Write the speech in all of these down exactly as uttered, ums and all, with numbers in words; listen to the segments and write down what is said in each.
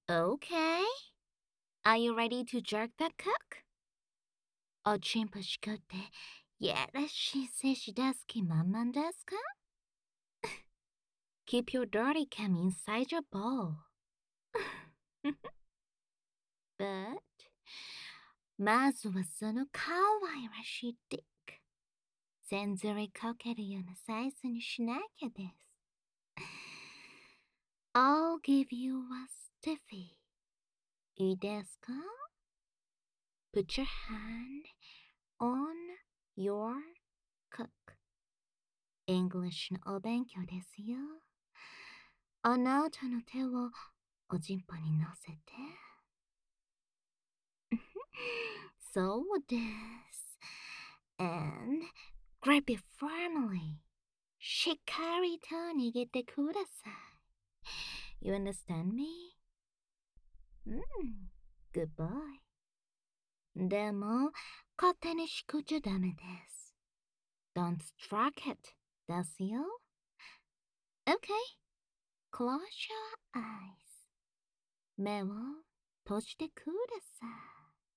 Okay. Are you ready to jerk that cook? おちんぽしくってやらしい精子出す気満々ですか? Keep your dirty cam inside your bowl. But まずはその可愛らしいディック。全ずりかけるようなサイズにしなきゃです。I'll give you a stiffy. いいですか? Put your hand on your cook. English のお勉強ですよ。あなたの手をおちんぽに乗せて。そうです。And grab it firmly. しっかりと握ってください。You understand me? うん。Good boy. でも、勝手にしくちゃダメです。Don't strike it. ですよ。Okay. Close your eyes. 目を閉じてください。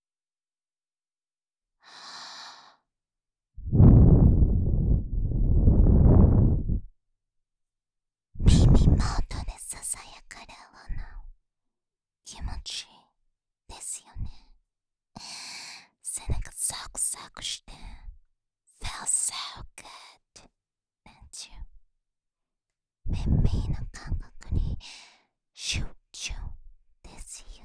耳元でささやかれるの気持ちいいですよね。背中サクサクして Feels so good. Don't you? 耳の感覚に集中ですよ。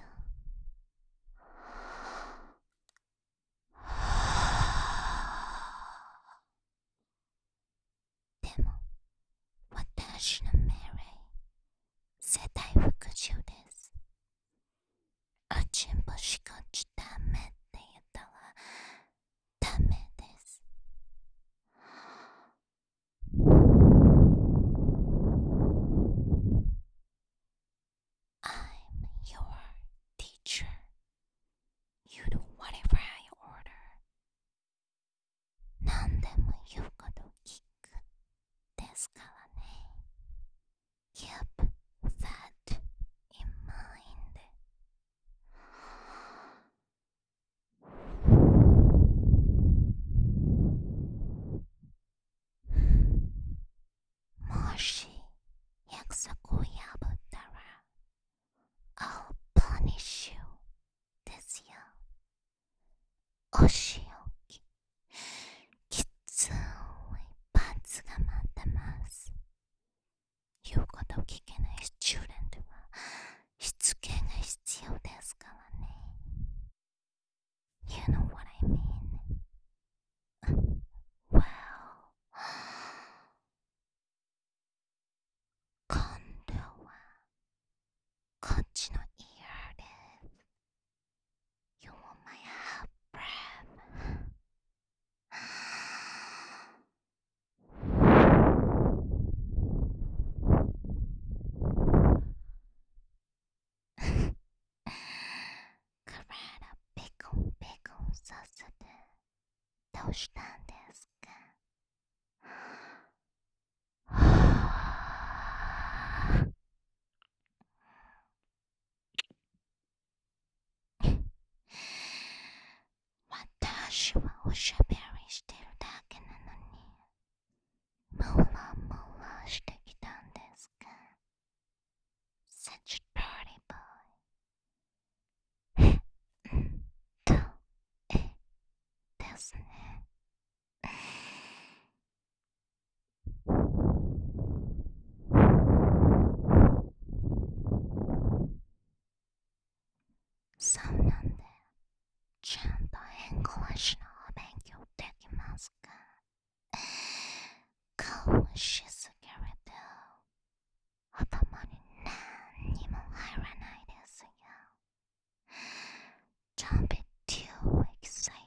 でも私の命令世代服従です。おちんぽしこっちダメって言ったらダメです。I'm your teacher. You do whatever I order. 何でも言うこと聞くですからね。Keep that in mind. もし約束を破ったら I'll punish you ですよ。お仕置ききつい罰が待ってます。言うことを聞けないスチューデントはしつけが必要ですからね。You know what I mean? Well, 今度はこっちの ear です。You want my hot breath? 体ペコンペコンさせてどうしたんですか？私はおしゃべりしてるだけなのにムラムラしてきたんですか？ Such a dirty boy. とえですね。そうなんでちゃんとエングリッシュのお勉強できますか？顔しすぎると頭に何にも入らないですよ。Don't be too excited.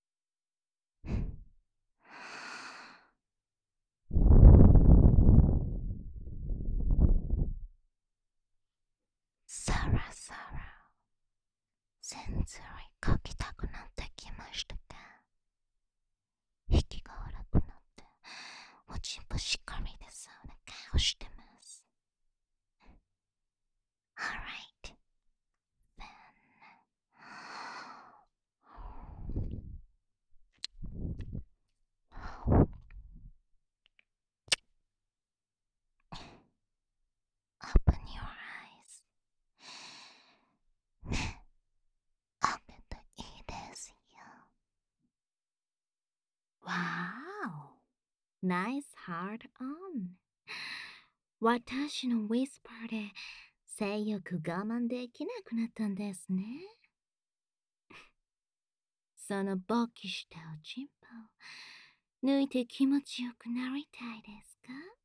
そろそろ全然書きたくなってきましたか？息が荒くなっておちんぽしっかりでそうな顔してます。Alright, Nice hard on. 私の whisper で性欲我慢できなくなったんですね。その勃起したおちんぽを抜いて気持ちよくなりたいです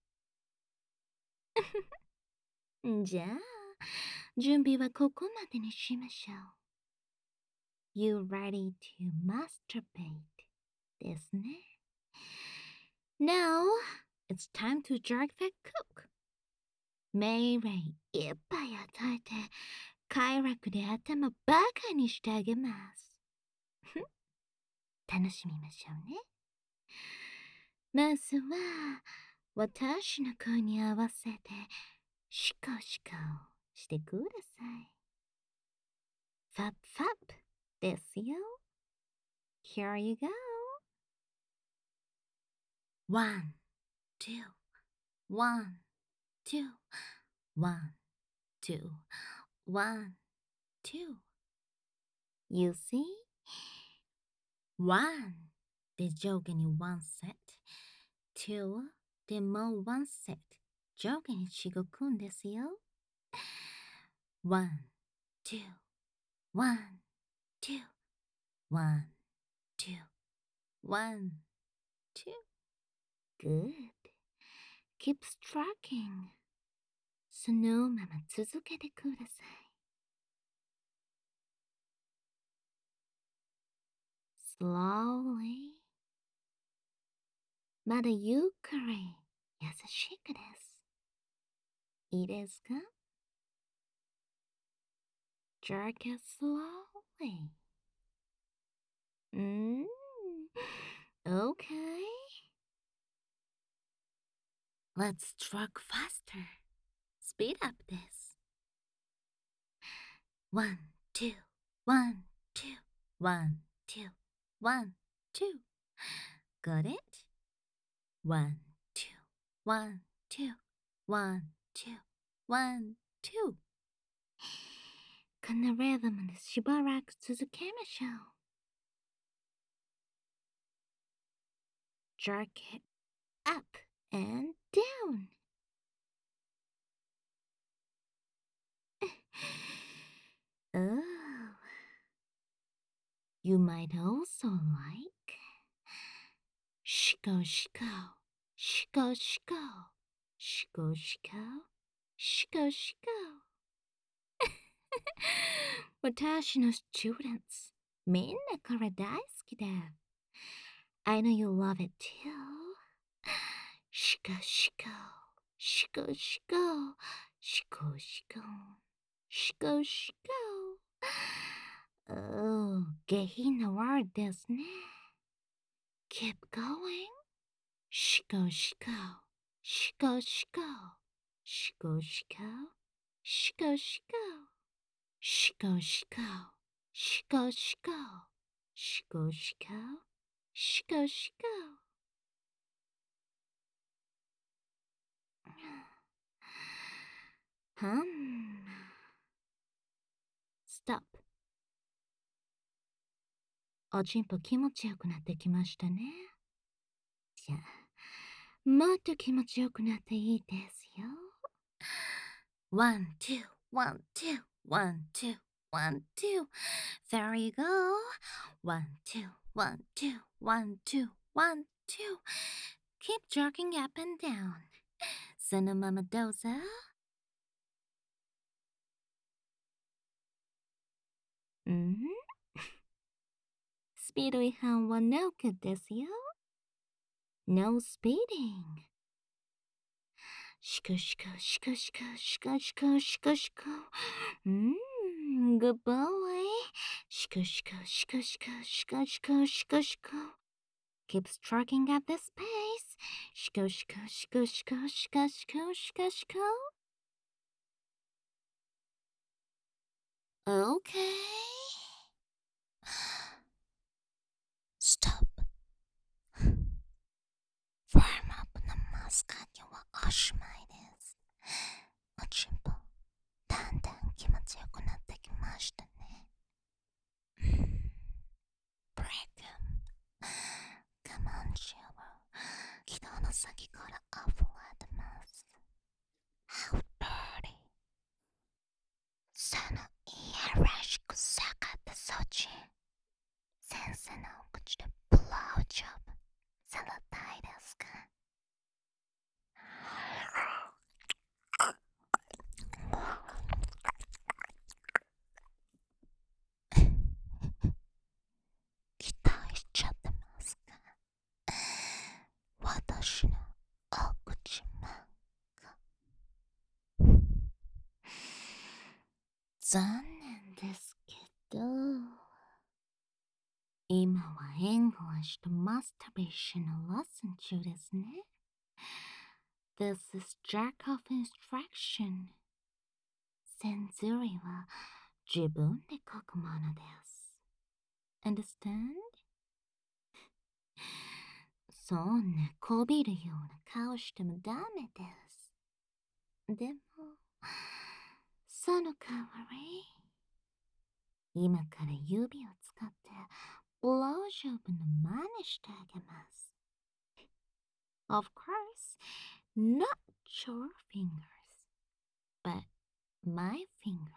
か？じゃあ、準備はここまでにしましょう。You ready to masturbate ですね。Now, it's time to jerk that cock. 命令いっぱい与えて、快楽で頭バカにしてあげます。楽しみましょうね。まずは、私の声に合わせて、シコシコしてください。ファッファッですよ。Here you go. One, two, one, two, one, two, one, two. You see? One で上下に one set, two でもう one set 上下にしごくんですよ。one, two, one, two, one, two, one, two. Good. Keep stroking. そのまま続けてください。Slowly. まだゆっくり優しくです。いいですか？ Jerk it slowly. うーん。Okay. Let's stroke faster. Speed up です。One, two, one, two, one, two, one, two. Got it? One, two, one, two, one, two, one, two. このリズムでしばらく続けましょう。Jerk it up and down. Oh, you might also like シコシコ、シコシコ、シコシコ、シコシコ。私のスチューデンツ、みんなこれ大好きだ。I know you love it too. シコシコ、シコシコ、シコシコ、シコシコ。Oh, 下品なワードですね。Keep going. シコシコ、シコシコ、シコシコ、シコシコ、シコシコ、シコシコ、シコシコ、シコシコ。はん。Stop。おちんぽ気持ちよくなってきましたね。じゃあ、もっと気持ちよくなっていいですよ。One, two, one, two, one, two, one, two. There you go. One, two, one, two, one, two, one, two. Keep jerking up and down. そのままどうぞ。ん？スピード違反は No good ですよ。No speeding. シコシコシコシコシコシコシコシコ。うん、Good boy. シコシコシコシコシコシコシコシコ。Keep stroking at this pace. シコシコシコシコシコシコシコシコ。Okay. Stop. フォームアップのマスカットはおしまいです。おちんぽ、だんだん気持ちよくなってきましたね。ブレイク。Come on, Silver. 昨日の先から溢れてます。How dirty。そのいやらしく下がったそっち。先生のお口でブロージョブされたいですか？期待しちゃってますか？私のお口マンゴ。残念ですけど、今は English と Masturbation のレッスン中ですね。This is Jack of Instruction。先生は自分で書くものです。Understand？ そんなこびるような顔してもダメです。でも、その代わり、今から指を使ってブロージョブの真似してあげます。Of course, not your fingers, but my fingers.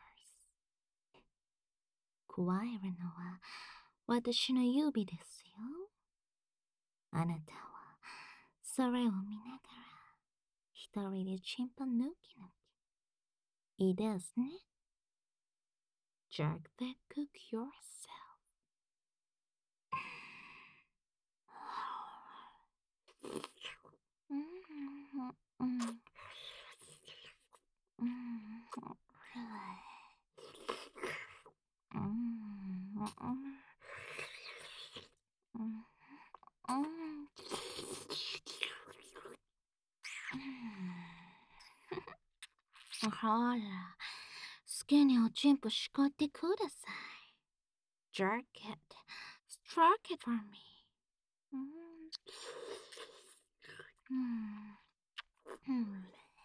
加えるのは私の指ですよ。あなたはそれを見ながら一人でチンポ抜き抜き。いいですね。Jerk the cook yourself. うんうんうんほら、好きにおちんぽ叱ってください。Jerk it, stroke it for me. うんうんうん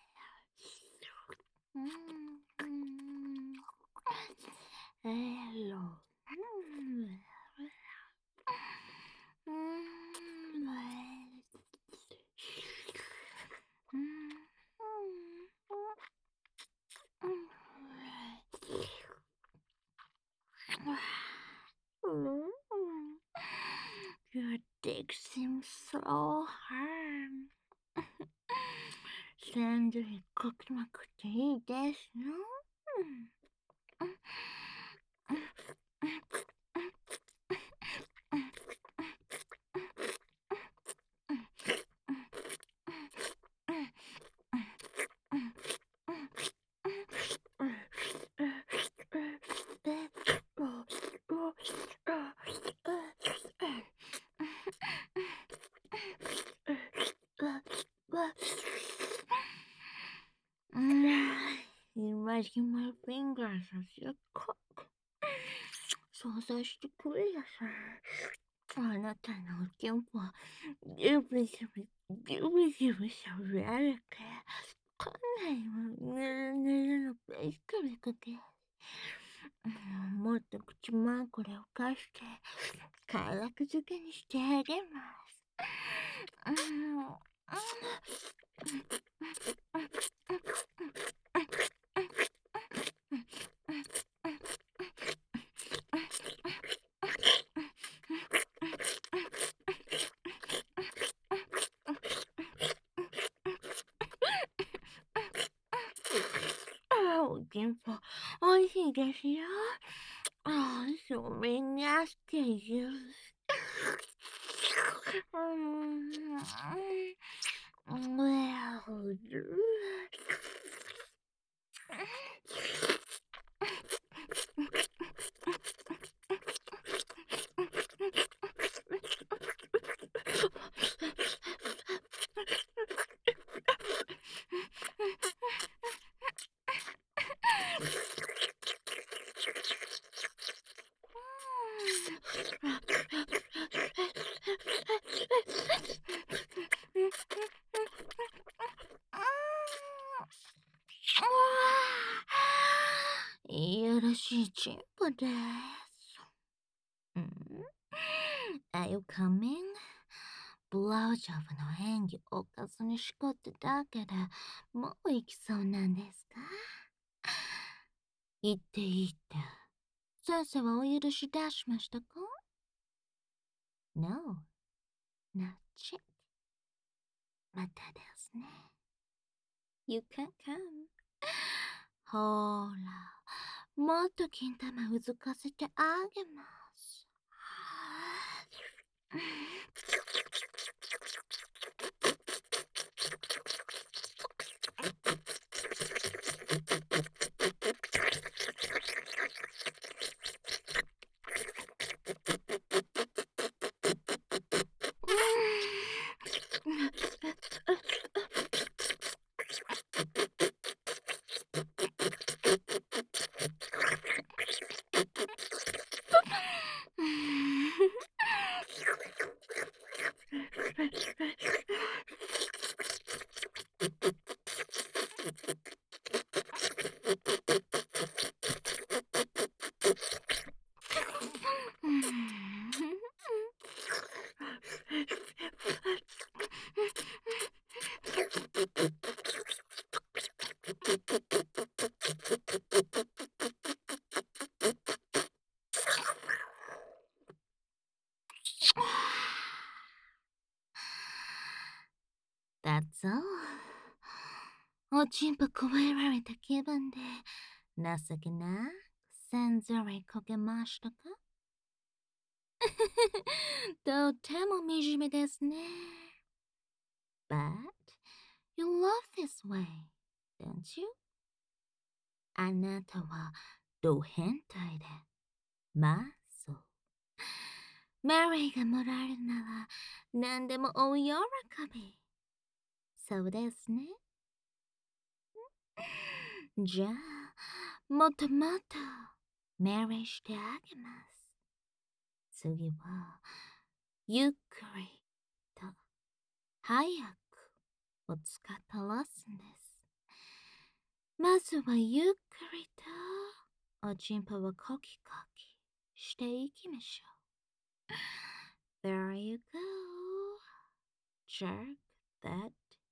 えろ。Your dick seems so hard. 全然かきまくっていいですよ。Imagine my fingers as your cock. 想像してくれやさ。あなたのおちんぽはジュブジュブジュブジュブしゃべられてこんなにもぬるぬるのベースクリクでもっと口まんこれを貸して快楽づけにしてあげます。おちんぽおいしいですよ。ああ、so many nasty juice. いやらしいチンポです。Are you coming? ブロージョブの演技おかずにしこってだけでもう行きそうなんですか？言っていいって先生はお許し出しましたか？ No, not yet. またですね。You can come. ほーら、もっと金玉うずかせてあげます。That's all. おちんぽくわえられた気分で情けなくせんずりこけましたか？とても惨めですね。But you love this way, don't you? あなたはド変態で、まあそう。マリーがもらえるなら何でもお喜び。そうですね。じゃあ、もっともっとメリーしてあげます。次は、ゆっくりと早くを使ったレッスンです。まずはゆっくりとおちんぽをコキコキしていきましょう。There you go. Jerk that.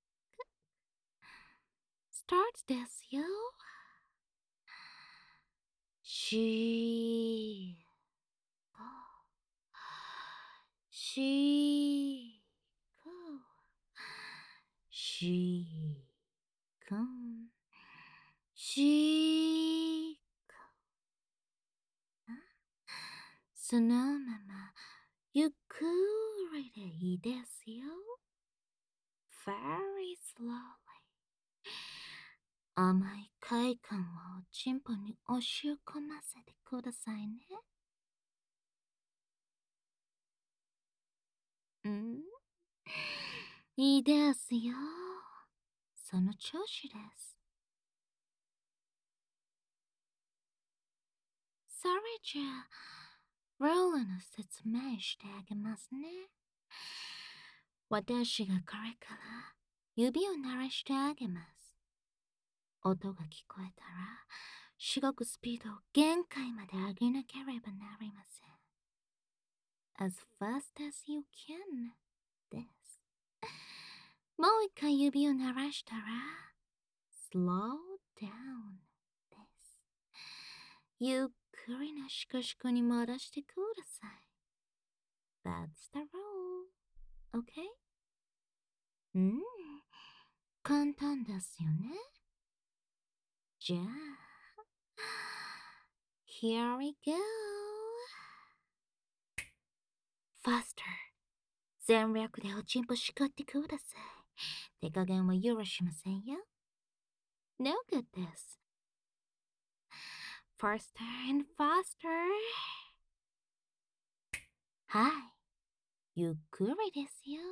Start ですよ。しーこしーこしーこしーこそのままゆっくりでいいですよ。Very slowly. 甘い快感をチンポに押し込ませてくださいね。んいいですよ。その調子です。それじゃあ、ルールの説明してあげますね。私がこれから指を鳴らしてあげます。音が聞こえたら、しごくスピードを限界まで上げなければなりません。as fast as you can です。もう一回指を鳴らしたら slow down です。ゆっくりなシコシコに戻してください。That's the rule. Okay? うん、簡単ですよね。じゃあ、Here we go. Faster. 全力でおちんぽ叱ってください。手加減は許しませんよ。No good です。Faster and faster. はい。ゆっくりですよ。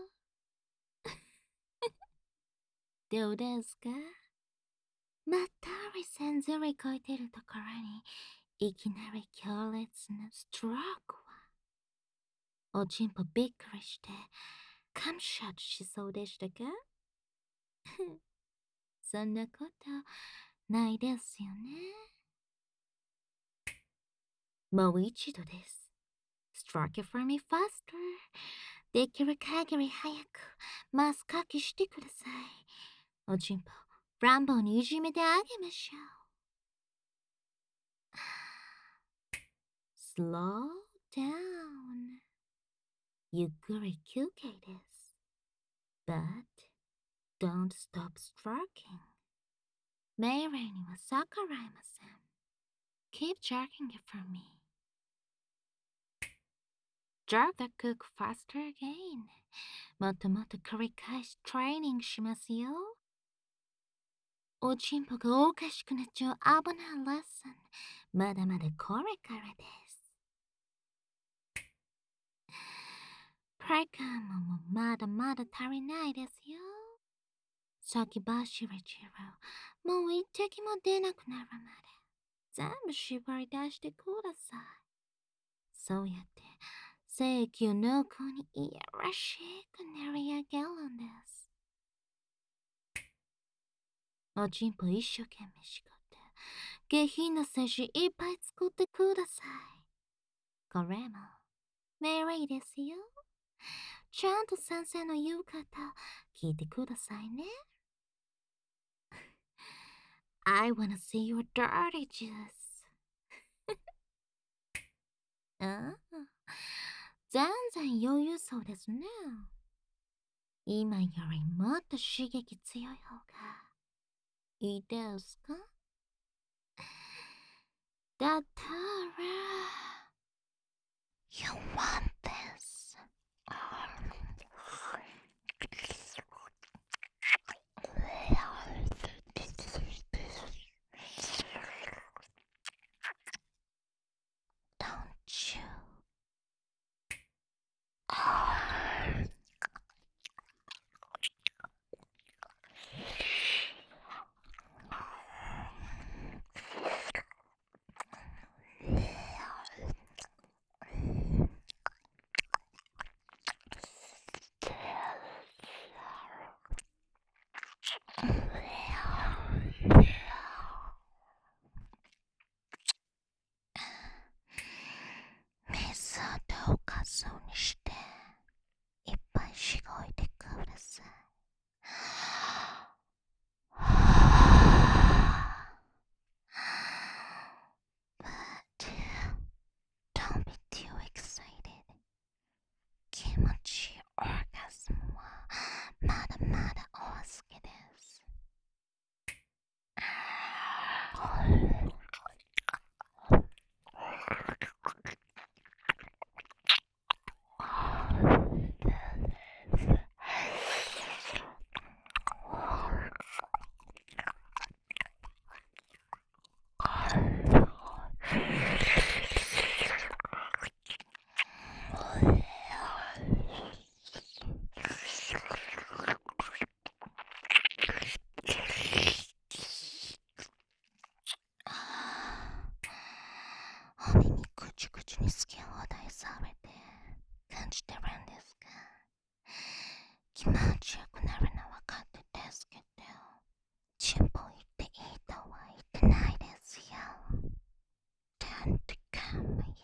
どうですか？まったりせんずり超えてるところにいきなり強烈なストロークはおちんぽびっくりしてカムシャットしそうでしたか？そんなことないですよね。もう一度です。Strike it for me faster. できる限り早くマスかきしてください。おちんぽ、ブランボーにいじめてあげましょう。Slow down. ゆっくり休憩です。But don't stop stroking. 命令には逆らえません。Keep jerking it for me. Jerk the cook faster again. もっともっと繰り返しトレーニングしますよ。おちんぽがおかしくなっちゃう危ないレッスン。まだまだこれからです。プレカムもまだまだ足りないですよ。先走りジロー、もう一滴も出なくなるまで全部絞り出してください。そうやって精液を濃厚にいやらしく練り上げるんです。おちんぽ一生懸命しこって下品な精子いっぱい作ってください。これも命令ですよ。ちゃんと先生の言うこと聞いてくださいね。I wanna see your dirty juice. ああ、全然余裕そうですね。今よりもっと刺激強い方がいいですか？だったら You want this? Don't you? 水をどうかそうにしていっぱいしごいてください。But don't be too excited. 気持ちいいオーガズムはまだまだお預けです。お耳くちくちに好き放題されて感じてるんですか？気持ちよくなるのは分かってですけど、チンポ言っていいとは言ってないですよ。Don't come yet.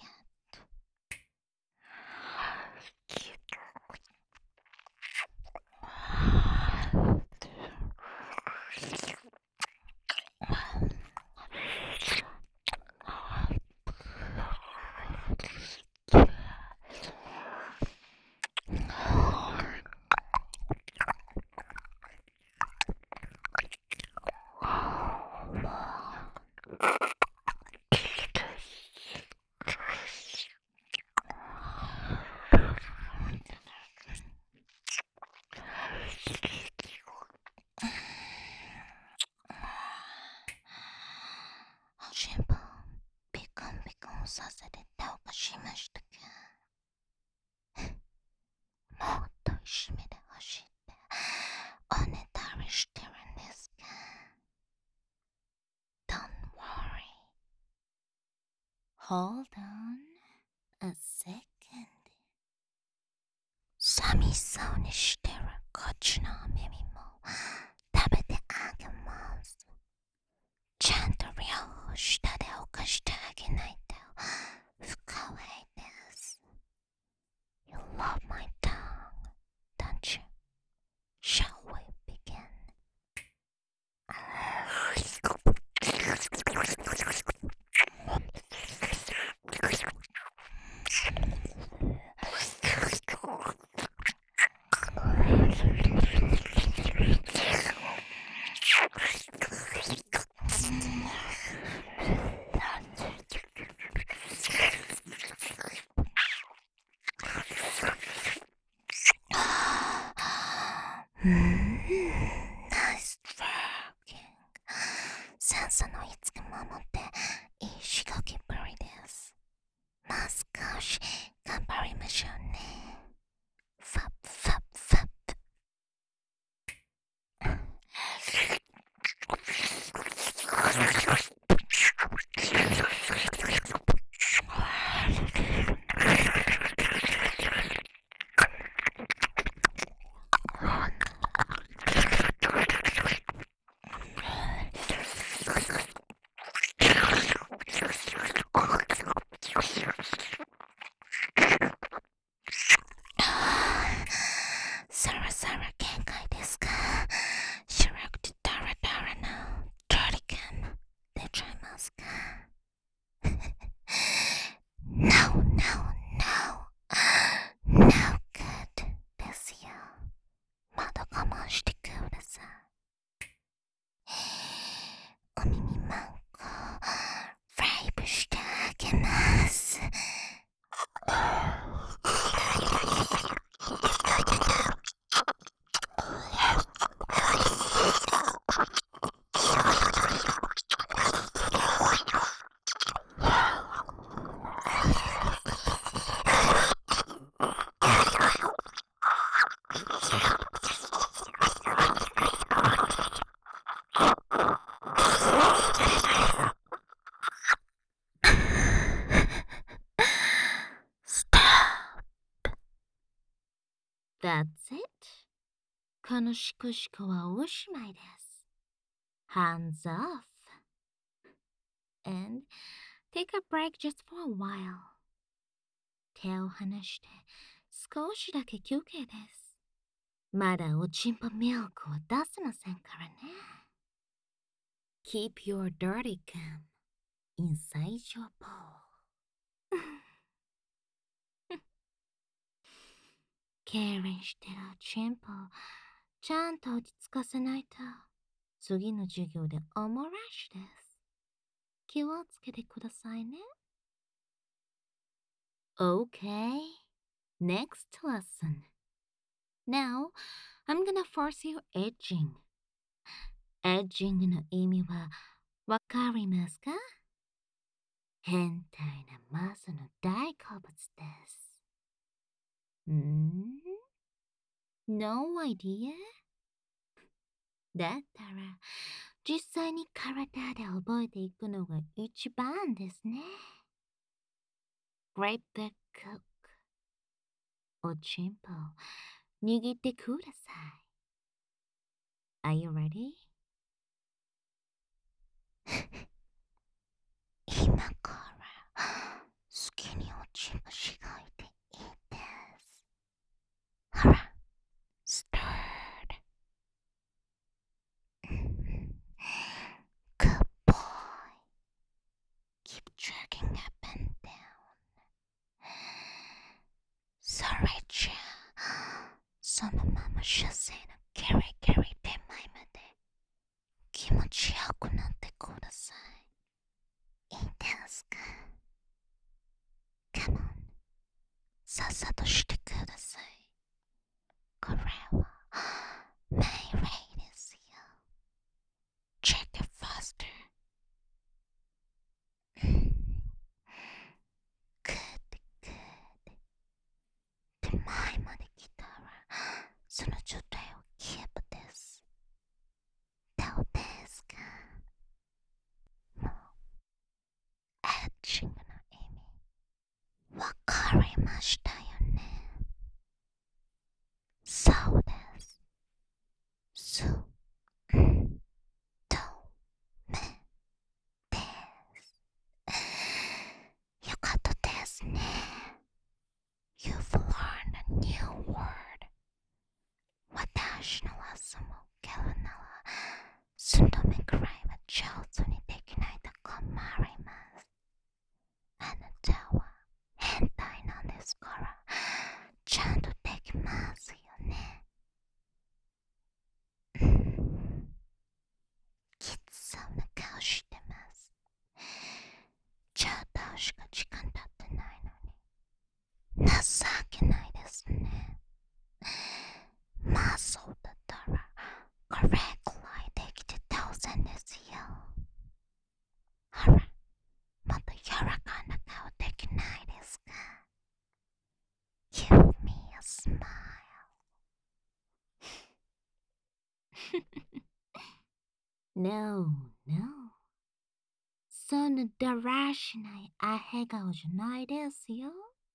おしんぽビコンビコンさせてどうかしましたか？もっといじめてほしいっておねだりしてるんですか？ Don't worry. Hold on a second. 寂しそうにしてるこっちのお耳も食べてあげます。ちゃんと両方下で起こしてあげないと不可愛いです。You love my tongue. うん、ナイスワーキング。センサーのいつか守っていい刺激ぶりです。もう少し頑張りましょうね。ファップファップファップ。そろそろ限界ですか。白くてダラダラのドリカム出ちゃいますか。No, no, no. No good ですよ。まだ我慢してください。お耳マンコフライブしてあげます。That's it. このシコシコはおしまいです。Hands off. And take a break just for a while. 手を離して少しだけ休憩です。まだおちんぽミルクを出せませんからね。Keep your dirty cum inside your bowl. 痙攣してるおちんぽをちゃんと落ち着かせないと次の授業でおもらしです。気をつけてくださいね。Okay, next lesson. Now, I'm gonna force you edging. Edging の意味はわかりますか？変態なマサの大好物です。ん？ No idea? だったら実際に体で覚えていくのが一番ですね。Grab the cook. おちんぽを握ってください。Are you ready? 今から好きにおちんぽしがいていいです。ほら、start. Good boy. Keep dragging up and down. それじゃあ、そのまま射精のキリキリ手前まで気持ちよくなってください。いいですか？ Come on. さっさとしてください。これは命令ですよ。Check it faster. Good, good. 手前まで来たらその状態をキープです。どうですか？もうエッチングの意味わかりましたよね。そうです。す、ん、と、め、です。よかったですね。You've learned a new word. 私の朝も受けるなら、寸止めくらいは上手にできないと困ります。あなたは変態なんですから、ちゃんとできますよね。うん、きつそうな顔してます。ちょっとしか時間経ってないのに情けないですね。まあそうだったら No, no. そんなだらしないアヘ顔じゃないですよ。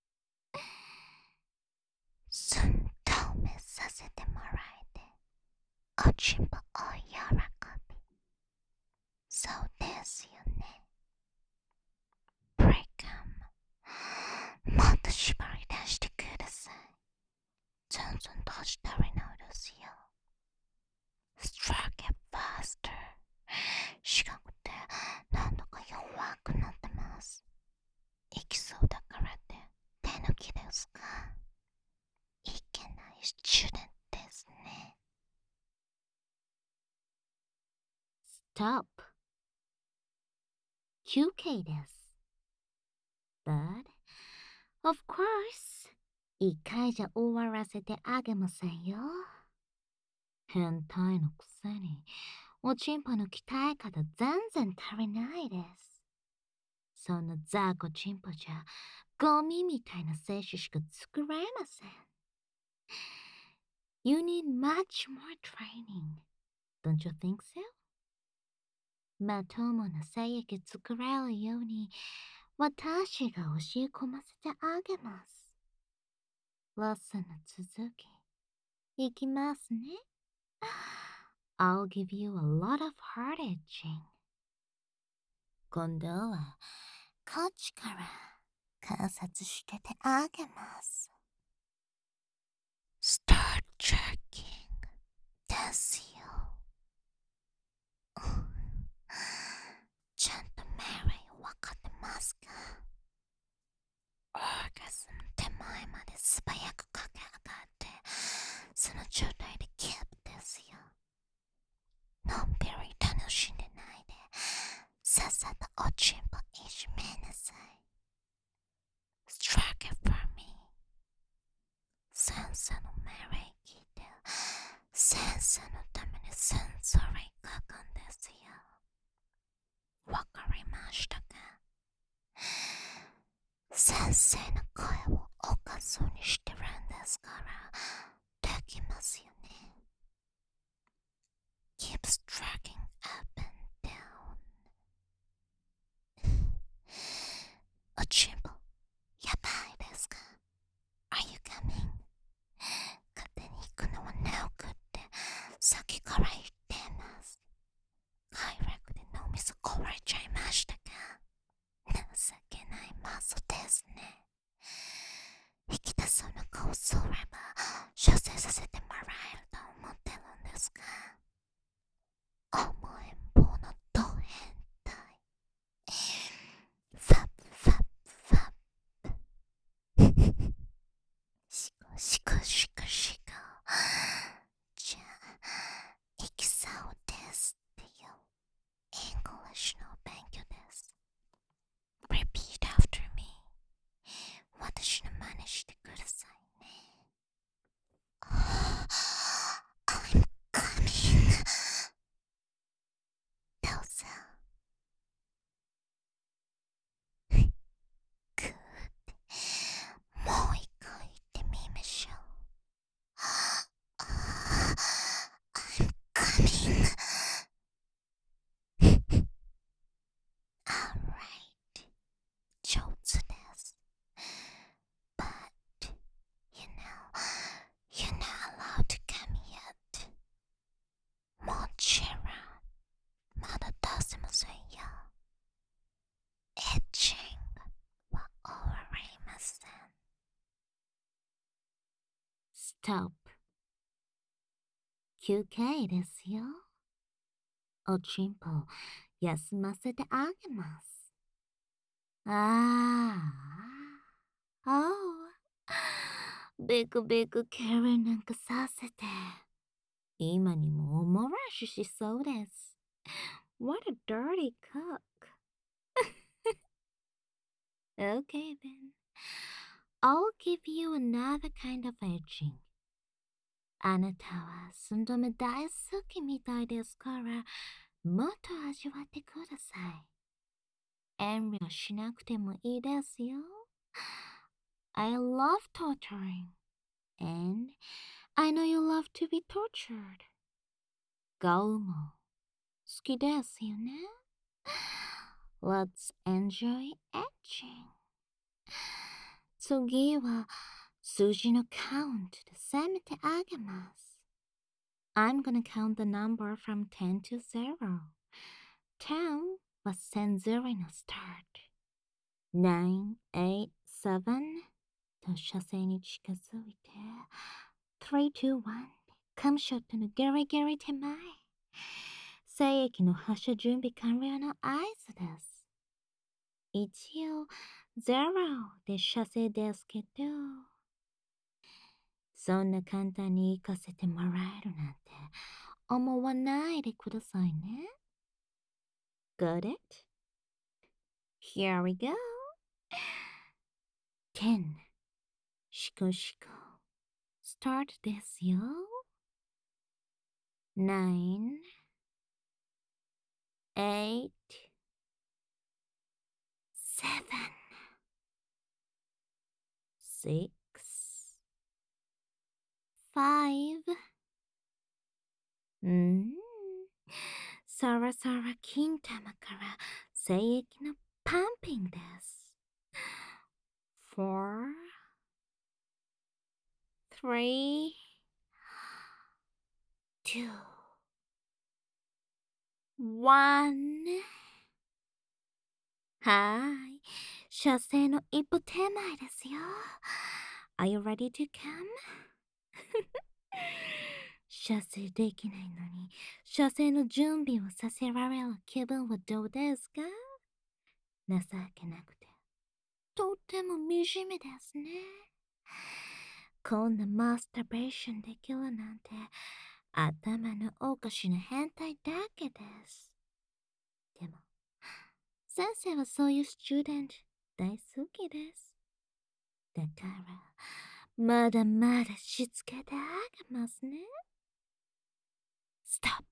寸止めさせてもらえて、おちんぽお喜び。そうですよね。ブレイカム。もっと縛り出してください。全然閉じ足りないですよ。Strike it faster。四角でなんだか弱くなってます。行きそうだからって手抜きですか？いけないスチューデントですね。Stop。休憩です。But, of course, 一回じゃ終わらせてあげませんよ。変態のくせに、おちんぽの鍛え方全然足りないです。そんなザコチンポじゃ、ゴミみたいな精子しか作れません。You need much more training. Don't you think so? まともな精液作れるように、私が教え込ませてあげます。レッスンの続き、いきますね。I'll give you a lot of heart itching. 今度は、こっちから観察しててあげます。Start checking ですよ。ちゃんとメリーわかってますか？オーガズム手前まで素早く駆け上がって、その状態でキープですよ。のんびり楽しんでないで、さっさとおちんぽいじめなさい。Strike it for me。先生の命令聞いて、先生のためにセンソリー書くんですよ。わかりましたか？先生の声をおかずにしてるんですから、できますよね。Keep striking up and down。おちんぽ、やばいですか？ Are you coming？ 勝手に行くのは No good って先から言ってます。快楽で脳みそ壊れちゃいましたか？情けないマゾですね。引き出そうな顔すれば、射精させてもらえると思ってるんですか？甘えん坊のド変態。ファッファッファッ。シコシコシコシコ。じゃあ、行きそうですってよ。English の勉強です。Repeat after me。私の真似してくださいね。I'm coming。どうぞ。グーってもう一回言ってみましょう。I'm coming。Alright。上手です。But, you know, you're not allowed to come yet. もちろん、まだ出せませんよ。Itching は終わりません。Stop。休憩ですよ。おちんぽ、休ませてあげます。ああ、ああ、ビクビクキャリなんかさせて、今にもおもらししそうです。What a dirty cook. Okay then. I'll give you another kind of edging. あなたは寸止め大好きみたいですから、もっと味わってください。遠慮しなくてもいいですよ。I love torturing. And I know you love to be tortured. ガウもきですよね。Let's enjoy etching. 次は数字のカウントで攻めてあげます。I'm gonna count the number from ten to zero. tenは千ゼロのスタート。nine, eight, seven と射精に近づいて。three, two, one カムショットのギリギリ手前。精液の発射準備完了の合図です。一応、ゼロで射精ですけど、そんな簡単に行かせてもらえるなんて思わないでくださいね。Got it? Here we go. ten シコシコ Start ですよ。nine, eight, seven, six, five うーんそろそろ金玉から精液のパンピングです。four, three, two, one はーい。射精の一歩手前ですよ。Are you ready to come? 射精できないのに、射精の準備をさせられる気分はどうですか？情けなくて、とっても惨めですね。こんなマスターベーションできるなんて、頭のおかしな変態だけです。でも、先生はそういうスチューデント大好きです。だから、まだまだしつけてあげますね。Stop!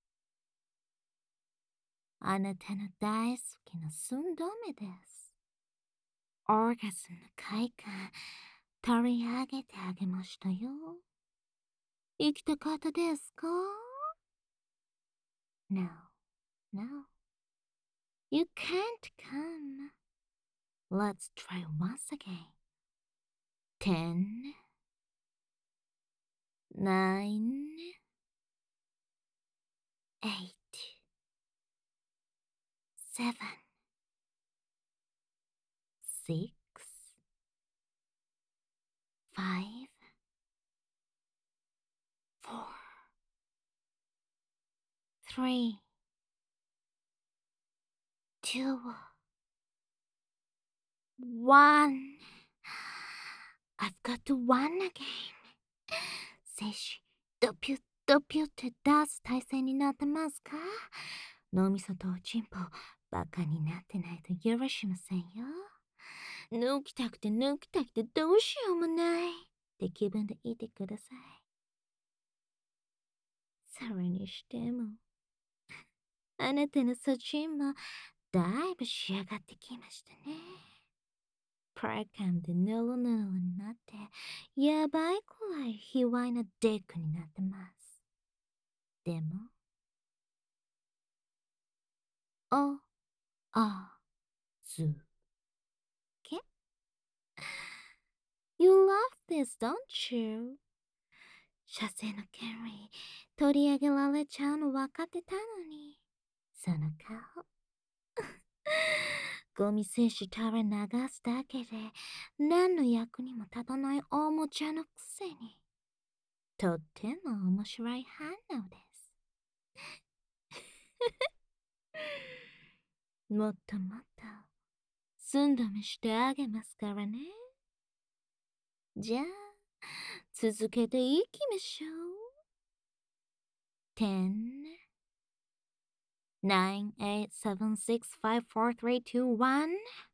あなたの大好きな寸止めです。オーガズムの快感、取り上げてあげましたよ。行きたかったですか？ No, no. You can't come. Let's try once again. ten, nine, eight, seven, six, five, four, three, two, one. I've got to one again. 精子、ドピュッドピュッって出す体勢になってますか？脳みそとおちんぽ、バカになってないと許しませんよ。抜きたくて抜きたくてどうしようもないって気分でいてください。それにしても、あなたのそちんもだいぶ仕上がってきましたね。プラカムでヌルヌルになって、やばいくらい卑猥なデックになってます。でも、お、あ、ずけ You love this, don't you? 射精の権利取り上げられちゃうの分かってたのに。その顔。ゴミ精子垂れ流すだけで何の役にも立たないおもちゃのくせに。とっても面白い反応です。もっともっと寸止めしてあげますからね。じゃあ、続けていきましょう。ten, nine, eight, seven, six, five, four, three, two, one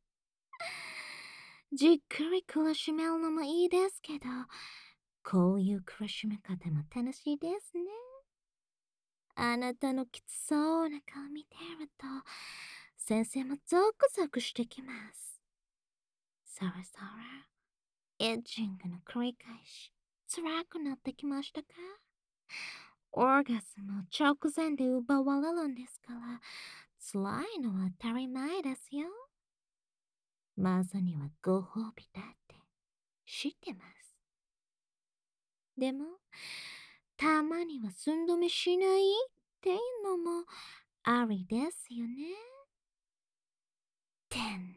じっくり苦しめるのもいいですけど、こういう苦しめ方も楽しいですね。あなたのきつそうな顔見てると、先生もゾクゾクしてきます。そろそろ、エッジングの繰り返し、辛くなってきましたか？ オーガスム直前で奪われるんですから、辛いのは当たり前ですよ。マザにはご褒美だって知ってます。でも、たまには寸止めしないっていうのもありですよね。ten.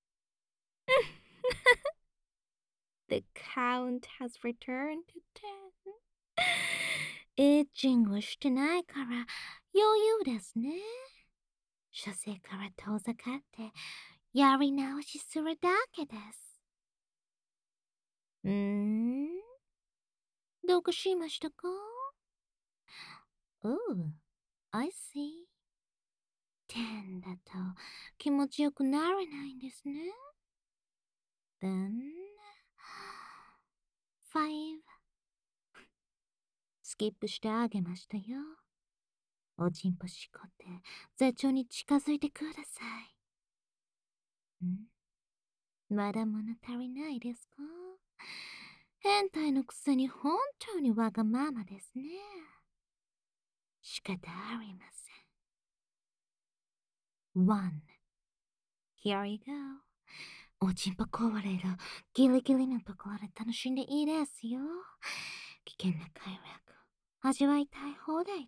The count has returned to ten. エッチングしてないから余裕ですね。射精から遠ざかってやり直しするだけです。うーんどうかしましたか？ Oh, I see. ten だと気持ちよくなれないんですね。Then, five. スキップしてあげましたよ。おちんぽしこって絶頂に近づいてください。んまだ物足りないですか？変態のくせに本当にわがままですね。仕方ありません。one. Here you go. おちんぽ壊れるギリギリのところで楽しんでいいですよ。危険な快楽、味わいたい放題です。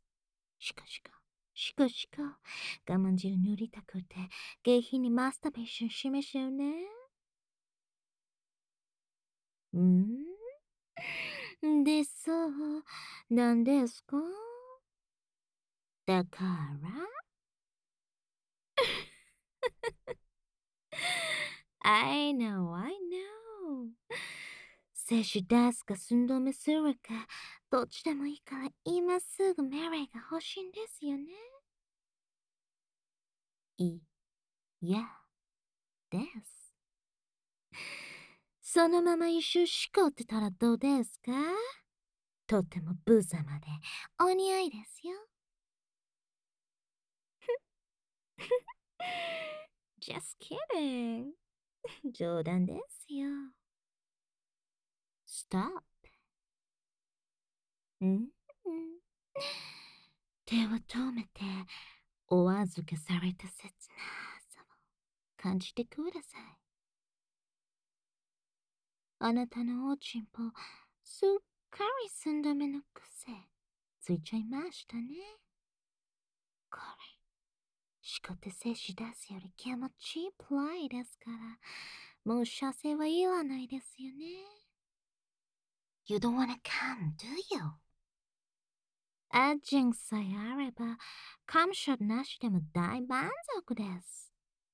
しかしか、しかしか、我慢汁塗りたくて、下品にマスターベーションしましょうね。んでそう、なんですか？だから I know, I know. 摂取出すか寸止めするか、どっちでもいいから今すぐメリーが欲しいんですよね。い、や、です。そのまま一周しこってたらどうですか？とっても無様でお似合いですよ。Just kidding. 冗談ですよ。Stop. ん手を止めてお預けされた切なさを感じてください。あなたのおちんぽ、すっかり寸止めの癖ついちゃいましたね。これ、しこって精子出すより気持ちいいプライですから、もう射精はいらないですよね。You don't wanna come, do you? エッジングさえあれば、カムショットなしでも大満足です。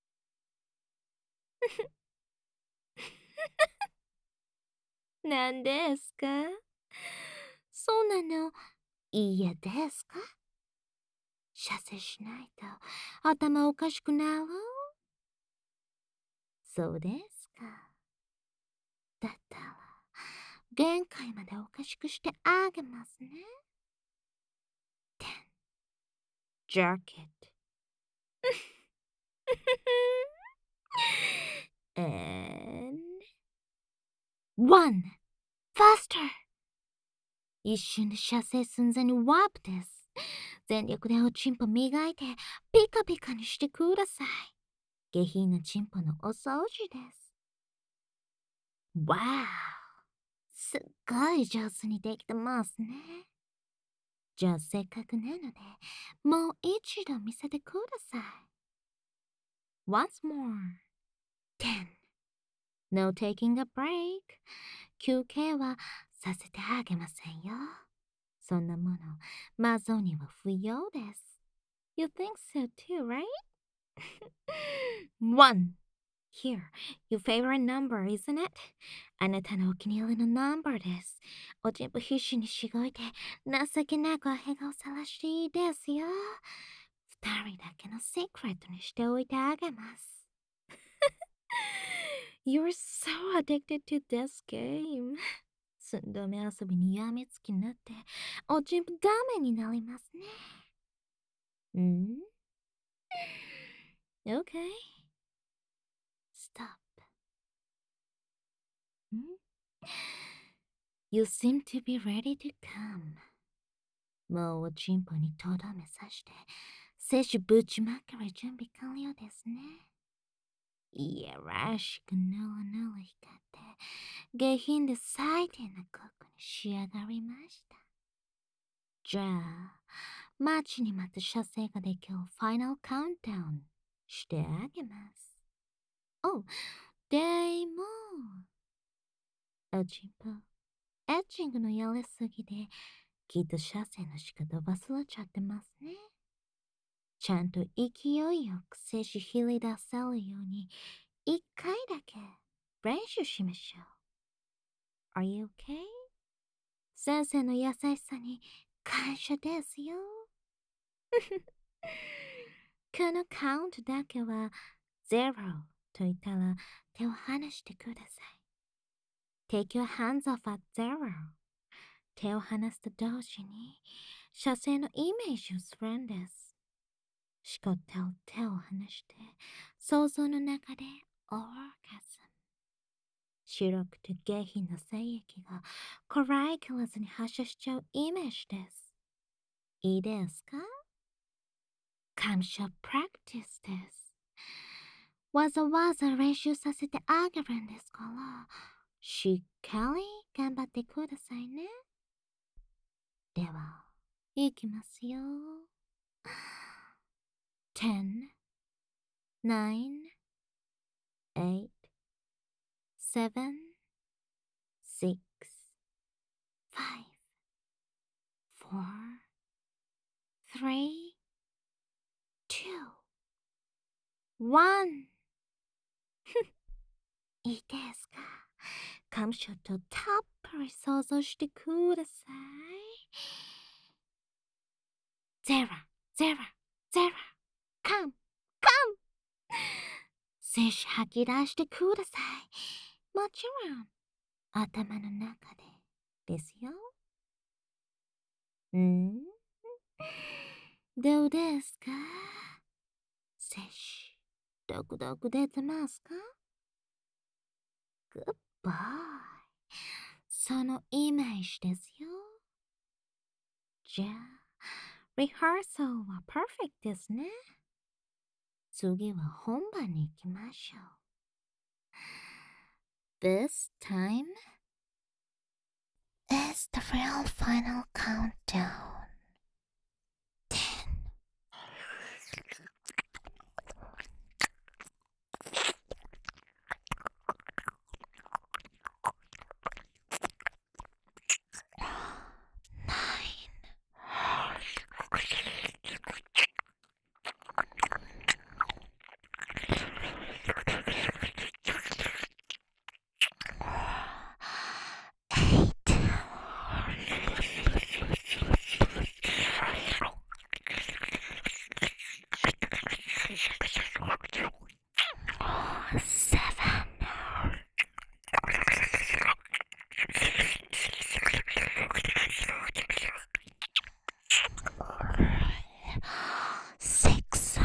なんですか？そうなの、嫌ですか？射精しないと頭おかしくなる？そうですか。だったら、限界までおかしくしてあげますね。ten. Jerk it. And one. Faster! 一瞬で射精寸前にワープです。全力でおちんぽ磨いてピカピカにしてください。下品なチンポのお掃除です。わーすっごい上手にできてますね。じゃあせっかくなので、もう一度見せてください。Once more. ten. No taking a break. 休憩はさせてあげませんよ。そんなもの、マゾには不要です。You think so too, right? One. Here, your favorite number, isn't it? あなたのお気に入りのナンバーです。おちんぽ必死にしごいて、情けなくヘ顔さらしていいですよ。二人だけのシークレットにしておいてあげます。You're so addicted to this game. 寸止め遊びにやみつきになって、おちんぽダメになりますね。ん ?Okay. Stop. You seem to be ready to come. もうおちんぽにとどめさして、摂取ぶちまける準備完了ですね。いやらしくぬるぬる光って、下品で最低なコクに仕上がりました。じゃあ、待ちに待った射精ができるファイナルカウントダウンしてあげます。お、でも、おちんぽ、エッチングのやりすぎで、きっと射精の仕方忘れちゃってますね。ちゃんと勢いよく精子ひり出せるように、一回だけ練習しましょう。Are you okay? 先生の優しさに感謝ですよ。このカウントだけはゼロと言ったら手を離してください。Take your hands off at zero. 手を離すと同時に射精のイメージをするんです。しこったを手を離して想像の中でオーガズム。白くて下品な精液がこらえきらずに発射しちゃうイメージです。いいですか？感謝プラクティスです。わざわざ練習させてあげるんですから、しっかり頑張ってくださいね。では、いきますよ。ten, nine, eight, seven, six, five, four, three, two, one. いいですか？カムショットたっぷり想像してください。ゼロ、ゼロ、ゼロ。カム、カム。精子吐き出してください。もちろん、頭の中でですよ。ん？どうですか？精子、どくどく出てますか？グッバイ。そのイメージですよ。じゃあ、リハーサルはパーフェクトですね。次は本番に行きましょう。This time is the real final countdown. ten, nine, seven, six,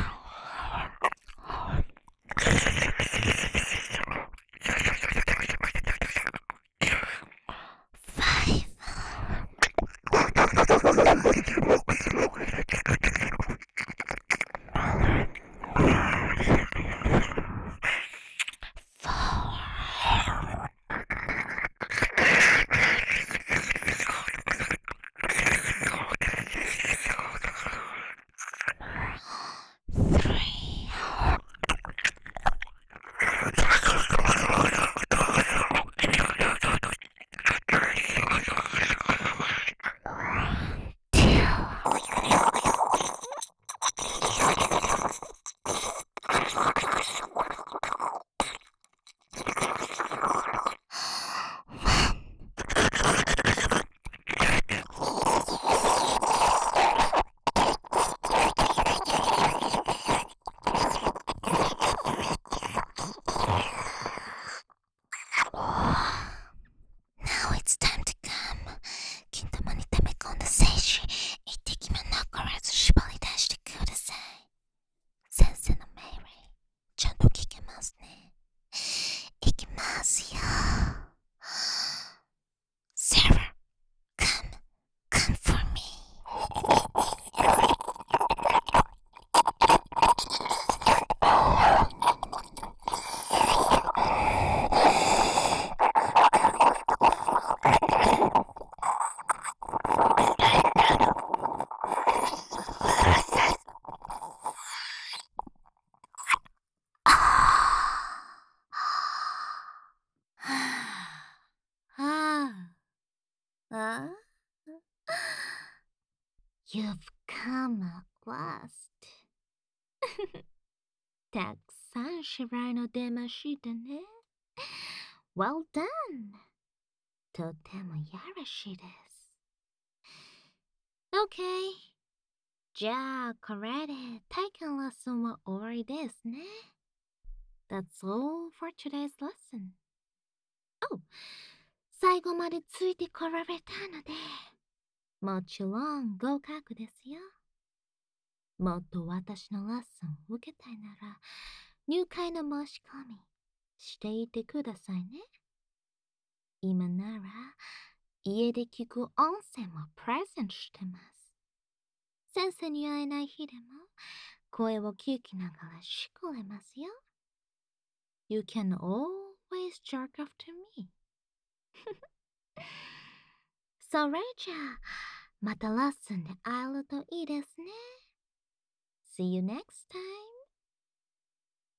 You've come at last. たくさん芝居の出ましたね。Well done. とてもやらしいです。Okay. じゃあ、これで体験レッスンは終わりですね。That's all for today's lesson. Oh! 最後までついてこられたので、もちろん合格ですよ。もっと私のレッスンを受けたいなら、入会の申し込みしていてくださいね。今なら、家で聞く音声もプレゼントしてます。先生に会えない日でも、声を聞きながらしこれますよ。You can always jerk off to me. それじゃあ、またレッスンで会えるといいですね。See you next time.